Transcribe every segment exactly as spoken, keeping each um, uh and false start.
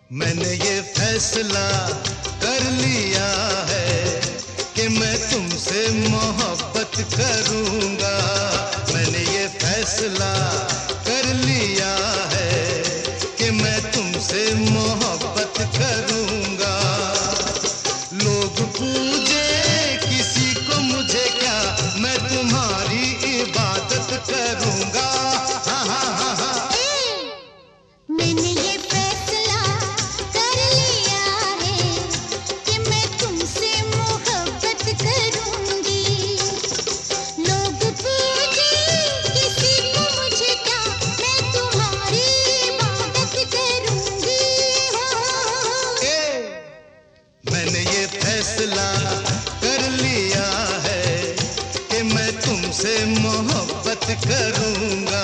मैंने ये फैसला कर लिया है कि मैं तुमसे मोहब्बत करूंगा। मैंने ये फैसला कर लिया है कि मैं तुमसे मोहब्बत करूंगा। लोग पूजे किसी को मुझे क्या, मैं तुम्हारी इबादत करूंगा। हाँ हाँ हाँ हाँ। मैंने ये फैसला कर लिया है कि मैं तुमसे मोहब्बत करूंगी। लोग पूजे किसी को मुझे क्या, मैं तुम्हारी इबादत करूंगी। मैंने ये फैसला कर लिया है कि मैं तुमसे मोहब्बत करूंगा।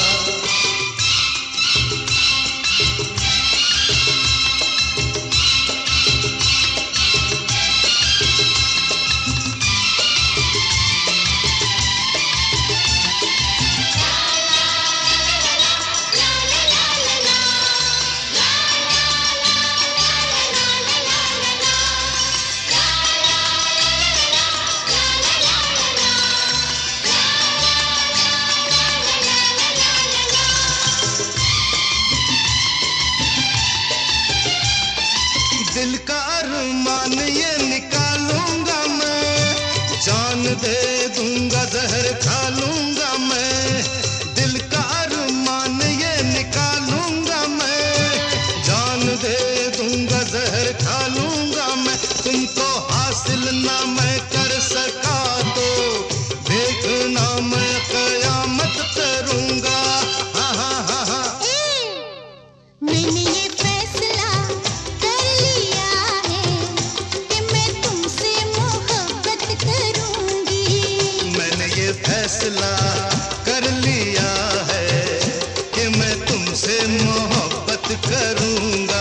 दिल का अरमान ये निकालूंगा मैं, जान दे दूंगा जहर खा लूंगा मैं। दिल का अरमान ये निकालूंगा मैं, जान दे दूंगा जहर खा लूंगा मैं। तुमको हासिल ना मैं कर सका तो देखना मैं कयामत करूंगा। हाँ हाँ हाँ हाँ। मैंने ये फैसला कर लिया है कि मैं तुमसे मोहब्बत करूंगी। मैंने ये फैसला कर लिया है कि मैं तुमसे मोहब्बत करूंगा।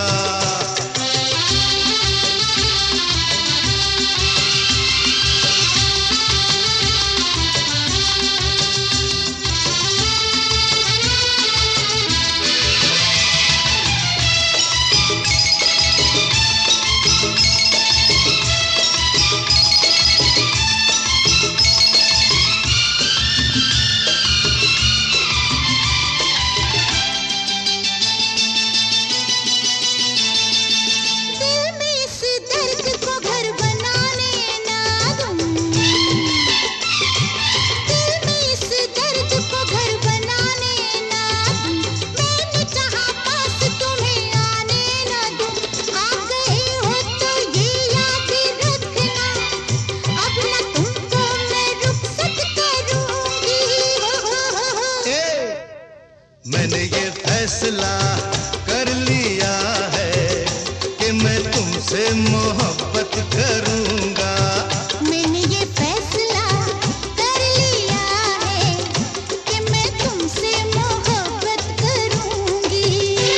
मैंने ये फैसला कर लिया है कि मैं तुमसे मोहब्बत करूंगा। मैंने ये फैसला कर लिया है कि मैं तुमसे मोहब्बत करूंगी।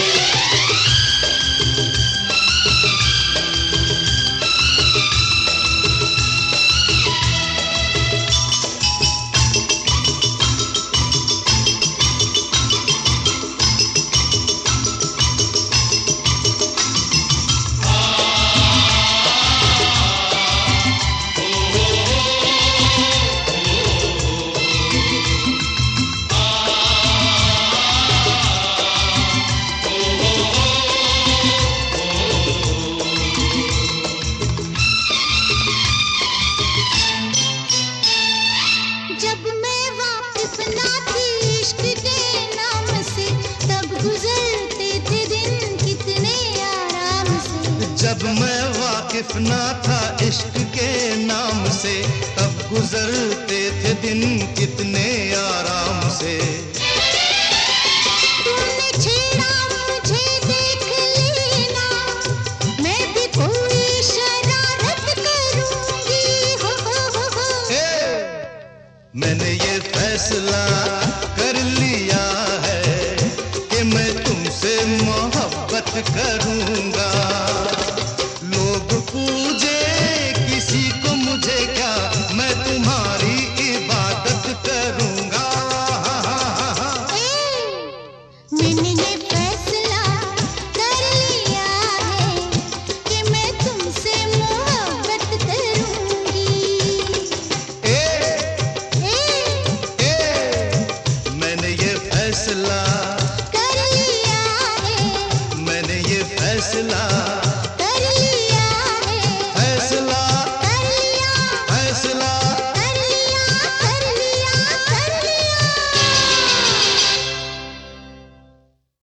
जब मैं वाकिफ ना थी इश्क के नाम से, तब गुजरते थे दिन कितने आराम से। जब मैं वाकिफ ना था इश्क के नाम से, तब गुजरते थे दिन कितने आराम से। तुमने छेड़ा मुझे देख लेना, मैं भी कोई शरारत करूंगी। हो हो हो हो। मैंने ये फैसला कर लिया है कि मैं तुमसे मोहब्बत करूं।